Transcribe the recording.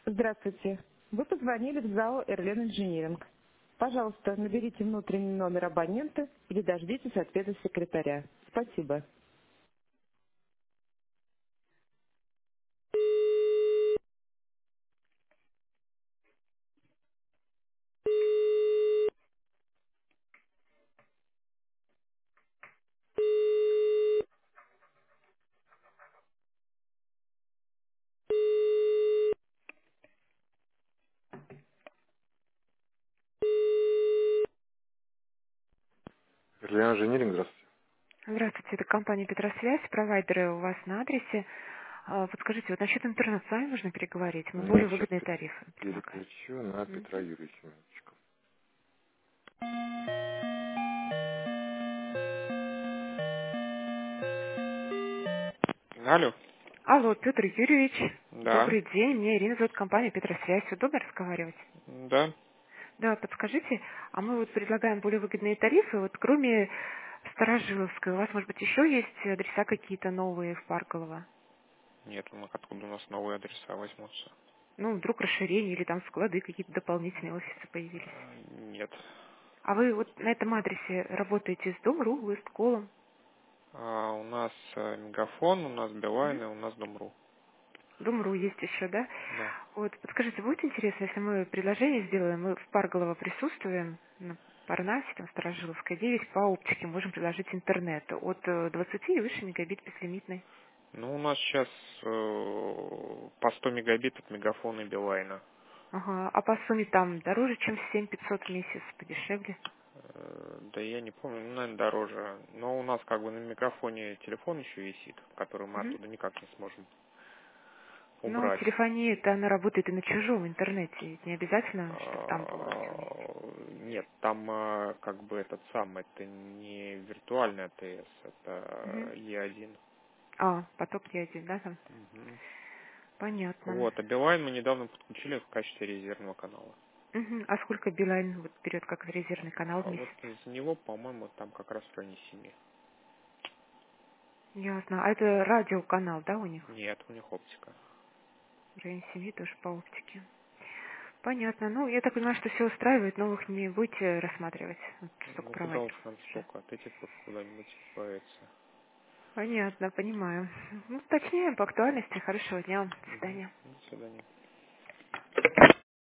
Здравствуйте. Вы позвонили в ЗАО «Эрлен Инжиниринг». Пожалуйста, наберите внутренний номер абонента или дождитесь ответа секретаря. Спасибо. Берлин Инжиниринг, здравствуйте. Здравствуйте, это компания Петросвязь, провайдеры у вас на адресе. Подскажите, вот насчет интернета с вами можно переговорить? Мы Я более сейчас выгодные тарифы предлагаем. переключу на Петра Мгм. Юрьевича. Минуточку. Алло. Алло, Петр Юрьевич, Да. добрый день, мне Ирина зовут, компания Петросвязь. Удобно разговаривать? Да. Да, подскажите, а мы вот предлагаем более выгодные тарифы, вот кроме Старожиловской, у вас, может быть, еще есть адреса какие-то новые в Парголово? Нет, откуда у нас новые адреса возьмутся? Ну, вдруг расширение или там склады, какие-то дополнительные офисы появились. Нет. А вы вот на этом адресе работаете с Дом.ру, Листколом? У нас Мегафон, у нас Билайн и у нас Дом.ру. Дом.ру есть еще, да? Да. Вот, подскажите, будет интересно, если мы предложение сделаем, мы в Парголово присутствуем, на Парнасе, там, Старожиловская, 9, по оптике можем предложить интернет от 20 и выше мегабит безлимитный. Ну, у нас сейчас по 100 мегабит от Мегафона и Билайна. Ага, а по сумме там дороже, чем 7500 в месяц, подешевле? Да я не помню, ну, наверное, дороже. Но у нас как бы на Мегафоне телефон еще висит, который мы Мгм. оттуда никак не сможем Но убрать. телефония, это она работает и на чужом интернете, ведь не обязательно, чтобы там было все вместе. Нет, там как бы этот сам, это не виртуальный АТС, Мгм. это Е1. А, поток Е1, да, там? Мгм. Понятно. Вот, а Билайн мы недавно подключили в качестве резервного канала. Мгм. А сколько Билайн вот берет как резервный канал в А вот месяц? за него, по-моему, там как раз в районе 7. Ясно. А это радиоканал, да, у них? Нет, у них оптика. В районе 7 тоже по оптике. Понятно. Ну, я так понимаю, что все устраивает, новых не будете рассматривать. Вот столько Ну куда уж провайдеров нам уже. столько, от этих вот куда-нибудь избавиться. Понятно, понимаю. Ну, точнее, по актуальности. Хорошего дня вам. До Мгм. свидания. До свидания.